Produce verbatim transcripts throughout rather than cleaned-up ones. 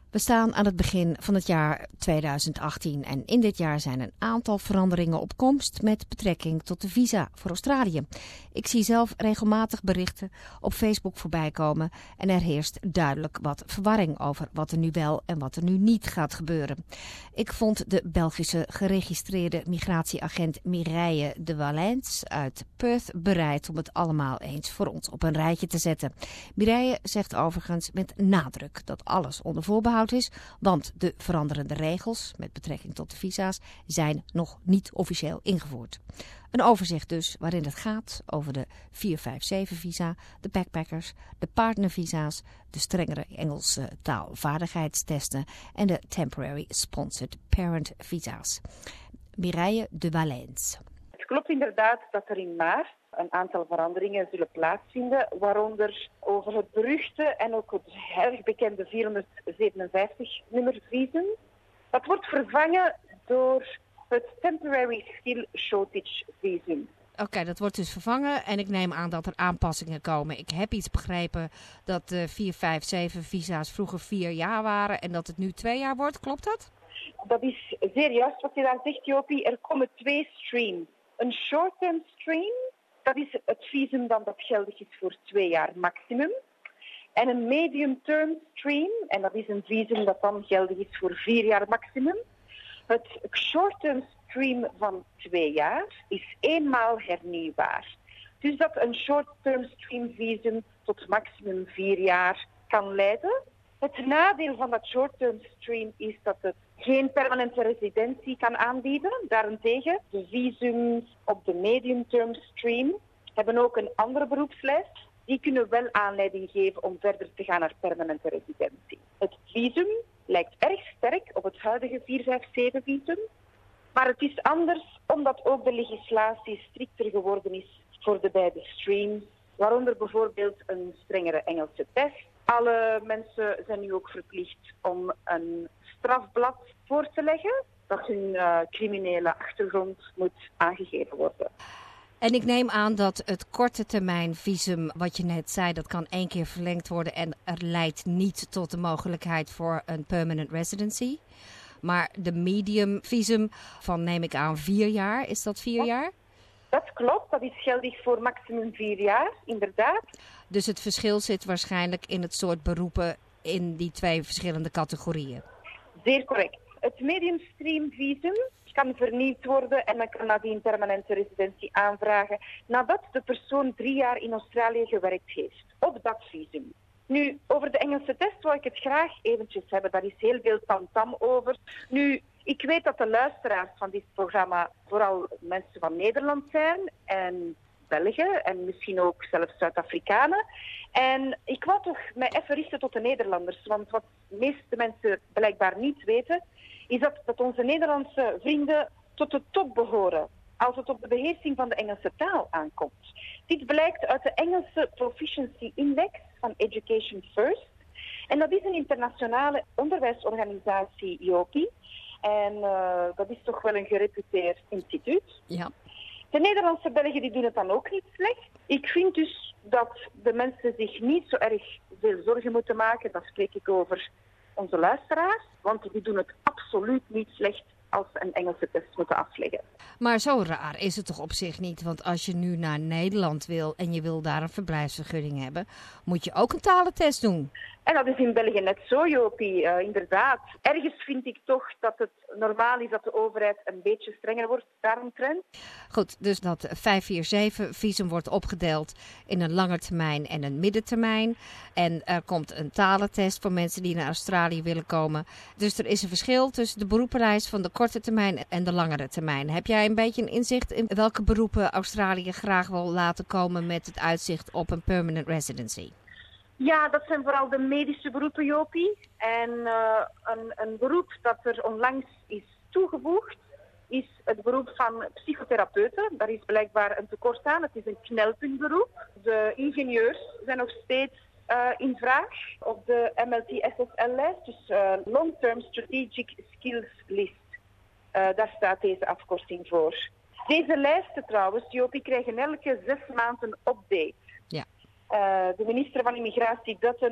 We staan aan het begin van het jaar tweeduizend achttien en in dit jaar zijn een aantal veranderingen op komst met betrekking tot de visa voor Australië. Ik zie zelf regelmatig berichten op Facebook voorbij komen en er heerst duidelijk wat verwarring over wat er nu wel en wat er nu niet gaat gebeuren. Ik vond de Belgische geregistreerde migratieagent Mireille de Valens uit Perth bereid om het allemaal eens voor ons op een rijtje te zetten. Mireille zegt overigens met nadruk dat alles onder voorbehoud is, want de veranderende regels met betrekking tot de visa's zijn nog niet officieel ingevoerd. Een overzicht dus waarin het gaat over de vier vijf zeven visa, de backpackers, de partnervisa's, de strengere Engelse taalvaardigheidstesten en de temporary sponsored parent visa's. Mireille de Valens. Het klopt inderdaad dat er in maart een aantal veranderingen zullen plaatsvinden, waaronder over het beruchte en ook het erg bekende vierhonderdzevenenvijftig nummer visum. Dat wordt vervangen door het temporary skill shortage visum. Oké, okay, dat wordt dus vervangen en ik neem aan dat er aanpassingen komen. Ik heb iets begrepen dat de vier vijf zeven visa's vroeger vier jaar waren en dat het nu twee jaar wordt. Klopt dat? Dat is zeer juist wat je daar zegt, Jopie. Er komen twee streams. Een short-term stream, dat is het visum dan dat geldig is voor twee jaar maximum. En een medium-term stream, en dat is een visum dat dan geldig is voor vier jaar maximum. Het short-term stream van twee jaar is eenmaal hernieuwbaar. Dus dat een short-term stream visum tot maximum vier jaar kan leiden. Het nadeel van dat short-term stream is dat het geen permanente residentie kan aanbieden. Daarentegen, de visums op de medium-term stream hebben ook een andere beroepslijst. Die kunnen wel aanleiding geven om verder te gaan naar permanente residentie. Het visum lijkt erg sterk op het huidige vier vijf zeven visum. Maar het is anders omdat ook de legislatie strikter geworden is voor de beide streams. Waaronder bijvoorbeeld een strengere Engelse test. Alle mensen zijn nu ook verplicht om een strafblad voor te leggen dat hun uh, criminele achtergrond moet aangegeven worden. En ik neem aan dat het korte termijn visum, wat je net zei, dat kan één keer verlengd worden en er leidt niet tot de mogelijkheid voor een permanent residency. Maar de medium visum van, neem ik aan, vier jaar, is dat vier jaar? Dat klopt, dat is geldig voor maximum vier jaar, inderdaad. Dus het verschil zit waarschijnlijk in het soort beroepen in die twee verschillende categorieën. Zeer correct. Het mediumstream visum kan vernieuwd worden en men kan nadien permanente residentie aanvragen nadat de persoon drie jaar in Australië gewerkt heeft op dat visum. Nu, over de Engelse test wil ik het graag eventjes hebben. Daar is heel veel tamtam over. Nu, ik weet dat de luisteraars van dit programma vooral mensen van Nederland zijn en Belgen en misschien ook zelfs Zuid-Afrikanen. En ik wou toch mij even richten tot de Nederlanders, want wat de meeste mensen blijkbaar niet weten, is dat, dat onze Nederlandse vrienden tot de top behoren als het op de beheersing van de Engelse taal aankomt. Dit blijkt uit de Engelse Proficiency Index van Education First. En dat is een internationale onderwijsorganisatie, Jopie. En uh, dat is toch wel een gereputeerd instituut. Ja. De Nederlandse Belgen die doen het dan ook niet slecht. Ik vind dus dat de mensen zich niet zo erg veel zorgen moeten maken. Dat spreek ik over onze luisteraars. Want die doen het absoluut niet slecht als ze een Engelse test moeten afleggen. Maar zo raar is het toch op zich niet? Want als je nu naar Nederland wil en je wil daar een verblijfsvergunning hebben, moet je ook een talentest doen. En dat is in België net zo, Jopie. Uh, inderdaad. Ergens vind ik toch dat het normaal is dat de overheid een beetje strenger wordt daaromtrent. Goed, dus dat vijf vier zeven visum wordt opgedeeld in een langetermijn en een middentermijn. En er komt een talentest voor mensen die naar Australië willen komen. Dus er is een verschil tussen de beroepenlijst van de korte termijn en de langere termijn. Heb jij een beetje een inzicht in welke beroepen Australië graag wil laten komen met het uitzicht op een permanent residency? Ja, dat zijn vooral de medische beroepen, Jopie. En uh, een, een beroep dat er onlangs is toegevoegd, is het beroep van psychotherapeuten. Daar is blijkbaar een tekort aan. Het is een knelpuntberoep. De ingenieurs zijn nog steeds uh, in vraag op de M L T S S L-lijst, dus uh, Long Term Strategic Skills List. Uh, daar staat deze afkorting voor. Deze lijsten trouwens, Jopie, krijgen elke zes maanden een update. Ja. Uh, de minister van Immigratie Dutton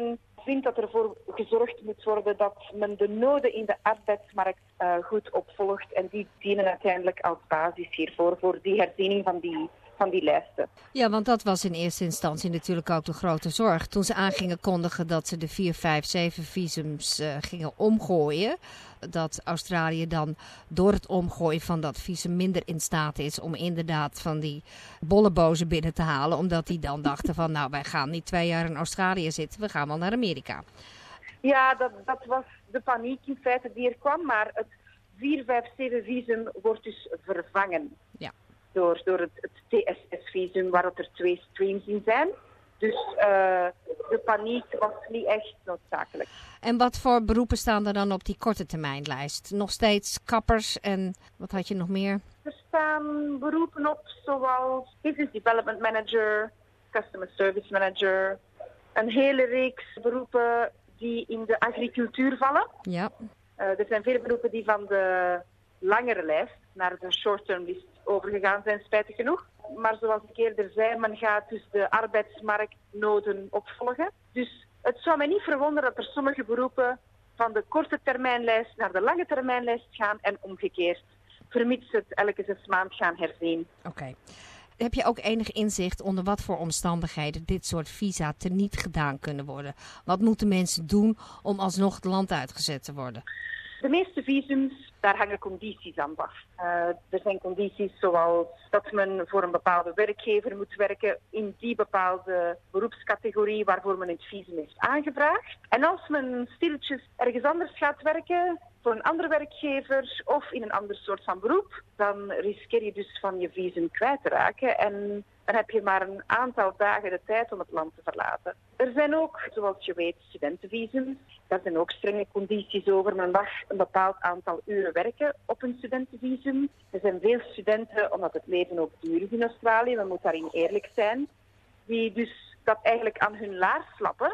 vindt dat ervoor gezorgd moet worden dat men de noden in de arbeidsmarkt uh, goed opvolgt. En die dienen uiteindelijk als basis hiervoor, voor die herziening van die, van die lijsten. Ja, want dat was in eerste instantie natuurlijk ook de grote zorg. Toen ze aan gingen kondigen dat ze de vier vijf zeven visums uh, gingen omgooien. Dat Australië dan door het omgooien van dat visum minder in staat is om inderdaad van die bollebozen binnen te halen. Omdat die dan dachten van nou, wij gaan niet twee jaar in Australië zitten, we gaan wel naar Amerika. Ja, dat, dat was de paniek in feite die er kwam, maar het vier vijf zeven visum wordt dus vervangen. Ja. Door, door het, het T S S-visum, waar er twee streams in zijn. Dus uh, de paniek was niet echt noodzakelijk. En wat voor beroepen staan er dan op die korte termijnlijst? Nog steeds kappers en wat had je nog meer? Er staan beroepen op zoals Business Development Manager, Customer Service Manager. Een hele reeks beroepen die in de agricultuur vallen. Ja. Uh, er zijn veel beroepen die van de langere lijst naar de short-term list overgegaan zijn, spijtig genoeg. Maar zoals ik eerder zei, men gaat dus de arbeidsmarktnoden opvolgen. Dus het zou mij niet verwonderen dat er sommige beroepen van de korte termijnlijst naar de lange termijnlijst gaan en omgekeerd. Vermits het elke zes maanden gaan herzien. Oké. Okay. Heb je ook enig inzicht onder wat voor omstandigheden dit soort visa teniet gedaan kunnen worden? Wat moeten mensen doen om alsnog het land uitgezet te worden? De meeste visums, daar hangen condities aan vast. Uh, er zijn condities zoals dat men voor een bepaalde werkgever moet werken in die bepaalde beroepscategorie waarvoor men het visum heeft aangevraagd. En als men stilletjes ergens anders gaat werken, voor een andere werkgever of in een ander soort van beroep, dan riskeer je dus van je visum kwijt te raken. En dan heb je maar een aantal dagen de tijd om het land te verlaten. Er zijn ook, zoals je weet, studentenvisums. Daar zijn ook strenge condities over. Men mag een bepaald aantal uren werken op een studentenvisum. Er zijn veel studenten, omdat het leven ook duur is in Australië, men moet daarin eerlijk zijn, die dus dat eigenlijk aan hun laars slappen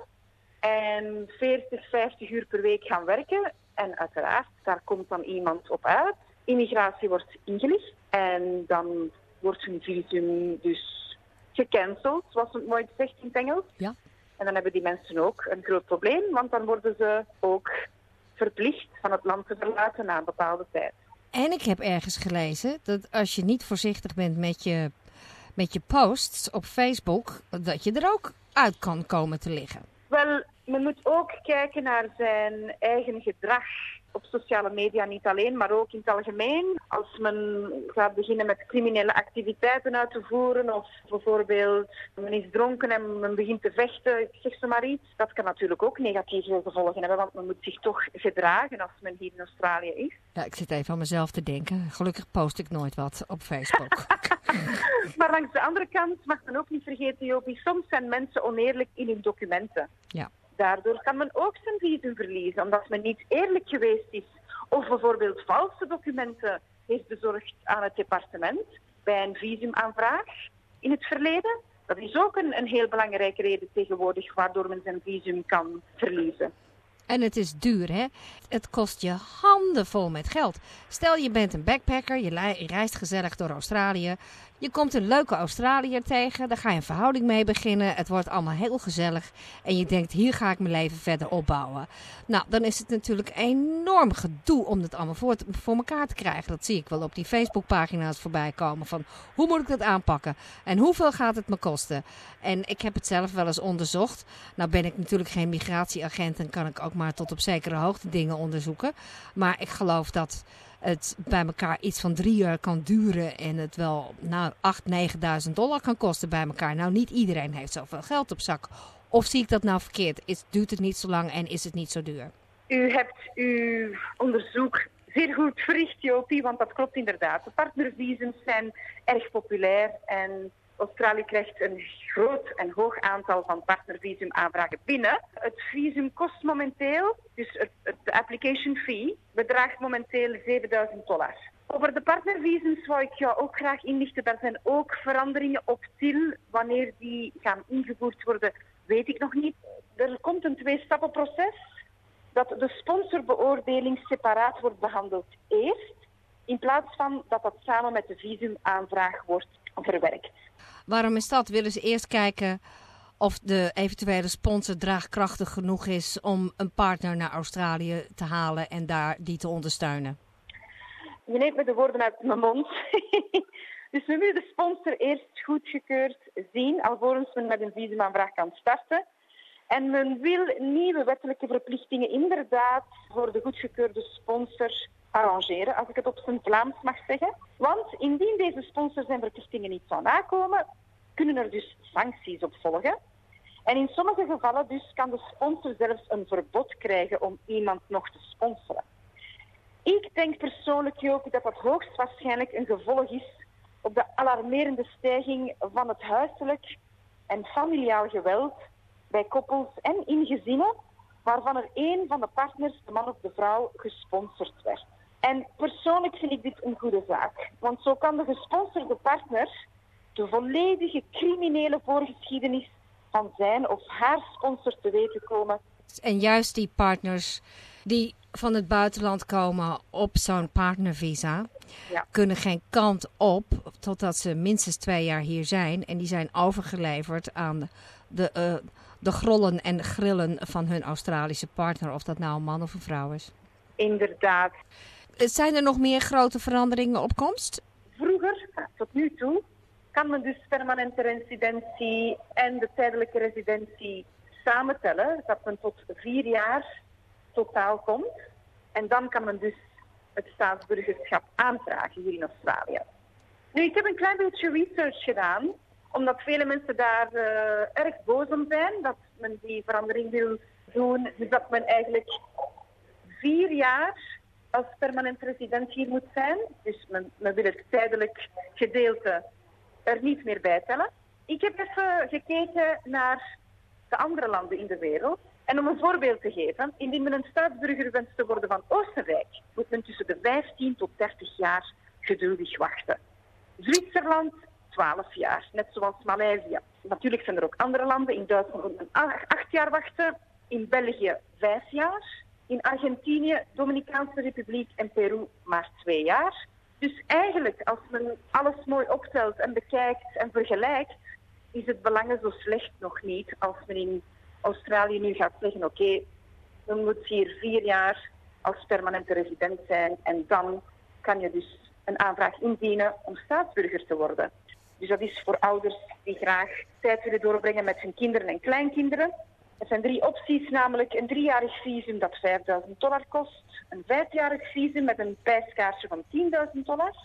en veertig, vijftig uur per week gaan werken. En uiteraard, daar komt dan iemand op uit. Immigratie wordt ingelicht en dan wordt hun visum dus gecanceld, zoals het mooi zegt in het Engels. Ja. En dan hebben die mensen ook een groot probleem, want dan worden ze ook verplicht van het land te verlaten na een bepaalde tijd. En ik heb ergens gelezen dat als je niet voorzichtig bent met je, met je posts op Facebook, dat je er ook uit kan komen te liggen. Wel, men moet ook kijken naar zijn eigen gedrag op sociale media, niet alleen, maar ook in het algemeen. Als men gaat beginnen met criminele activiteiten uit te voeren of bijvoorbeeld men is dronken en men begint te vechten, ik zeg zo maar iets, dat kan natuurlijk ook negatieve gevolgen hebben, want men moet zich toch gedragen als men hier in Australië is. Ja, ik zit even aan mezelf te denken. Gelukkig post ik nooit wat op Facebook. Maar langs de andere kant mag men ook niet vergeten, Jopie, soms zijn mensen oneerlijk in hun documenten. Ja. Daardoor kan men ook zijn visum verliezen, omdat men niet eerlijk geweest is. Of bijvoorbeeld valse documenten heeft bezorgd aan het departement bij een visumaanvraag in het verleden. Dat is ook een, een heel belangrijke reden tegenwoordig waardoor men zijn visum kan verliezen. En het is duur, hè? Het kost je handenvol met geld. Stel, je bent een backpacker, je, li- je reist gezellig door Australië. Je komt een leuke Australiër tegen, daar ga je een verhouding mee beginnen. Het wordt allemaal heel gezellig. En je denkt, hier ga ik mijn leven verder opbouwen. Nou, dan is het natuurlijk enorm gedoe om het allemaal voor, te, voor elkaar te krijgen. Dat zie ik wel op die Facebookpagina's voorbij komen. Van, hoe moet ik dat aanpakken? En hoeveel gaat het me kosten? En ik heb het zelf wel eens onderzocht. Nou ben ik natuurlijk geen migratieagent en kan ik ook maar tot op zekere hoogte dingen onderzoeken. Maar ik geloof dat het bij elkaar iets van drie jaar kan duren en het wel nou, acht, negenduizend dollar kan kosten bij elkaar. Nou, niet iedereen heeft zoveel geld op zak. Of zie ik dat nou verkeerd? Is, duurt het niet zo lang en is het niet zo duur? U hebt uw onderzoek zeer goed verricht, Jopie, want dat klopt inderdaad. De partnervisums zijn erg populair en Australië krijgt een groot en hoog aantal van partnervisumaanvragen binnen. Het visum kost momenteel, dus het, het, de application fee, bedraagt momenteel zevenduizend dollar. Over de partnervisums zou ik jou ook graag inlichten. Er zijn ook veranderingen op T I L. Wanneer die gaan ingevoerd worden, weet ik nog niet. Er komt een twee-stappenproces dat de sponsorbeoordeling separaat wordt behandeld eerst, in plaats van dat dat samen met de visumaanvraag wordt verwerkt. Waarom is dat? Willen ze eerst kijken of de eventuele sponsor draagkrachtig genoeg is om een partner naar Australië te halen en daar die te ondersteunen. Je neemt me de woorden uit mijn mond. Dus we willen de sponsor eerst goedgekeurd zien, alvorens men met een visumaanvraag kan starten. En men wil nieuwe wettelijke verplichtingen inderdaad voor de goedgekeurde sponsor arrangeren, als ik het op zijn Vlaams mag zeggen. Want indien deze sponsor zijn verplichtingen niet zou nakomen, kunnen er dus sancties op volgen. En in sommige gevallen dus kan de sponsor zelfs een verbod krijgen om iemand nog te sponsoren. Ik denk persoonlijk, Joop, dat dat hoogstwaarschijnlijk een gevolg is op de alarmerende stijging van het huiselijk en familiaal geweld bij koppels en in gezinnen waarvan er één van de partners, de man of de vrouw, gesponsord werd. En persoonlijk vind ik dit een goede zaak, want zo kan de gesponsorde partner de volledige criminele voorgeschiedenis van zijn of haar sponsor te weten komen. En juist die partners die van het buitenland komen op zo'n partnervisa, ja, kunnen geen kant op totdat ze minstens twee jaar hier zijn. En die zijn overgeleverd aan de, uh, de grollen en grillen van hun Australische partner, of dat nou een man of een vrouw is. Inderdaad. Zijn er nog meer grote veranderingen op komst? Vroeger, tot nu toe, kan men dus permanente residentie en de tijdelijke residentie samentellen, dat men tot vier jaar totaal komt. En dan kan men dus het staatsburgerschap aanvragen hier in Australië. Nu, ik heb een klein beetje research gedaan, omdat vele mensen daar uh, erg boos om zijn, dat men die verandering wil doen. Dus dat men eigenlijk vier jaar als permanent resident hier moet zijn. Dus men, men wil het tijdelijk gedeelte er niet meer bij tellen. Ik heb even gekeken naar de andere landen in de wereld. En om een voorbeeld te geven, indien men een staatsburger wenst te worden van Oostenrijk, moet men tussen de vijftien tot dertig jaar geduldig wachten. Zwitserland, twaalf jaar, net zoals Maleisië. Natuurlijk zijn er ook andere landen. In Duitsland moet men acht jaar wachten. In België vijf jaar. In Argentinië, Dominicaanse Republiek en Peru maar twee jaar. Dus eigenlijk, als men alles mooi optelt en bekijkt en vergelijkt, is het belangen zo slecht nog niet als men in Australië nu gaat zeggen, oké, okay, men moet hier vier jaar als permanente resident zijn en dan kan je dus een aanvraag indienen om staatsburger te worden. Dus dat is voor ouders die graag tijd willen doorbrengen met hun kinderen en kleinkinderen. Er zijn drie opties, namelijk een driejarig visum dat vijfduizend dollar kost, een vijfjarig visum met een prijskaartje van tienduizend dollar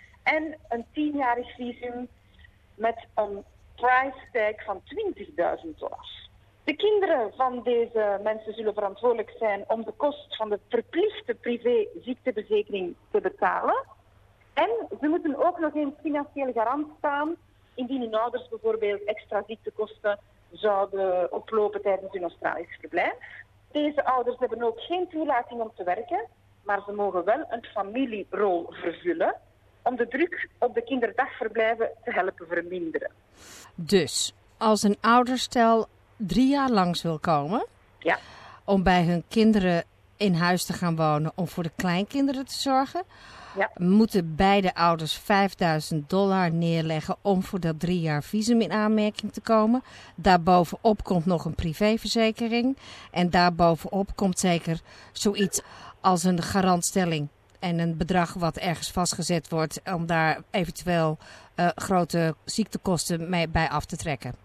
en een tienjarig visum met een price tag van twintigduizend dollar. De kinderen van deze mensen zullen verantwoordelijk zijn om de kost van de verplichte privé-ziekteverzekering te betalen. En ze moeten ook nog eens financieel garant staan indien hun ouders bijvoorbeeld extra ziektekosten zouden oplopen tijdens hun Australisch verblijf. Deze ouders hebben ook geen toelating om te werken, maar ze mogen wel een familierol vervullen om de druk op de kinderdagverblijven te helpen verminderen. Dus, als een ouderstel drie jaar langs wil komen, ja, om bij hun kinderen in huis te gaan wonen om voor de kleinkinderen te zorgen, ja, moeten beide ouders vijfduizend dollar neerleggen om voor dat drie jaar visum in aanmerking te komen. Daarbovenop komt nog een privéverzekering en daarbovenop komt zeker zoiets als een garantstelling en een bedrag wat ergens vastgezet wordt om daar eventueel uh, grote ziektekosten mee bij af te trekken.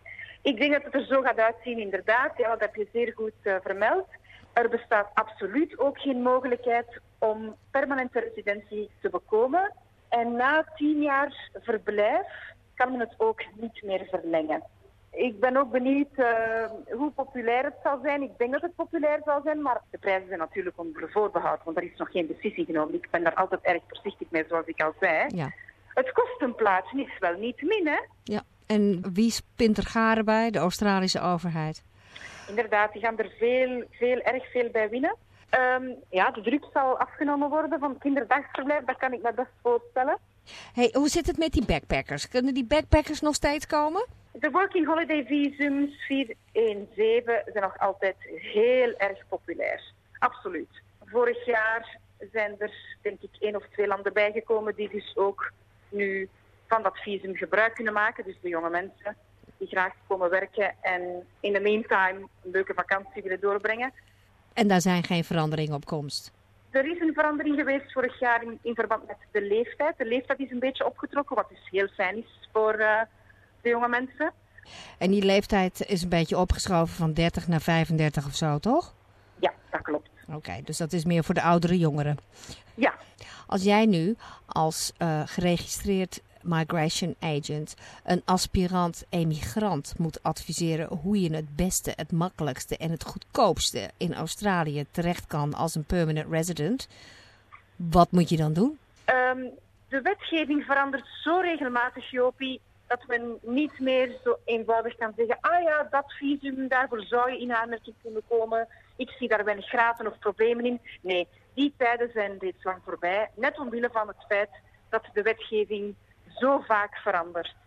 Ik denk dat het er zo gaat uitzien, inderdaad. Ja, dat heb je zeer goed uh, vermeld. Er bestaat absoluut ook geen mogelijkheid om permanente residentie te bekomen. En na tien jaar verblijf kan men het ook niet meer verlengen. Ik ben ook benieuwd uh, hoe populair het zal zijn. Ik denk dat het populair zal zijn, maar de prijzen zijn natuurlijk onder voorbehoud, want er is nog geen beslissing genomen. Ik ben daar altijd erg voorzichtig mee, zoals ik al zei. Ja. Het kost een plaatsje, is wel niet min, hè? Ja. En wie spint er garen bij? De Australische overheid. Inderdaad, die gaan er veel, veel, erg veel bij winnen. Um, ja, de druk zal afgenomen worden van kinderdagverblijf, dat kan ik me best voorstellen. Hey, hoe zit het met die backpackers? Kunnen die backpackers nog steeds komen? De working holiday visums vier één zeven zijn nog altijd heel erg populair. Absoluut. Vorig jaar zijn er, denk ik, één of twee landen bijgekomen die dus ook nu van dat visum gebruik kunnen maken. Dus de jonge mensen die graag komen werken en in the meantime een leuke vakantie willen doorbrengen. En daar zijn geen veranderingen op komst? Er is een verandering geweest vorig jaar in, in verband met de leeftijd. De leeftijd is een beetje opgetrokken, wat dus heel fijn is voor uh, de jonge mensen. En die leeftijd is een beetje opgeschoven van dertig naar vijfendertig of zo, toch? Ja, dat klopt. Oké, okay, dus dat is meer voor de oudere jongeren. Ja. Als jij nu als uh, geregistreerd migration agent een aspirant emigrant moet adviseren hoe je het beste, het makkelijkste en het goedkoopste in Australië terecht kan als een permanent resident, wat moet je dan doen? Um, de wetgeving verandert zo regelmatig, Jopie, dat men niet meer zo eenvoudig kan zeggen, ah ja, dat visum, daarvoor zou je in aanmerking kunnen komen. Ik zie daar weinig graten of problemen in. Nee, die tijden zijn reeds lang voorbij. Net omwille van het feit dat de wetgeving zo vaak verandert.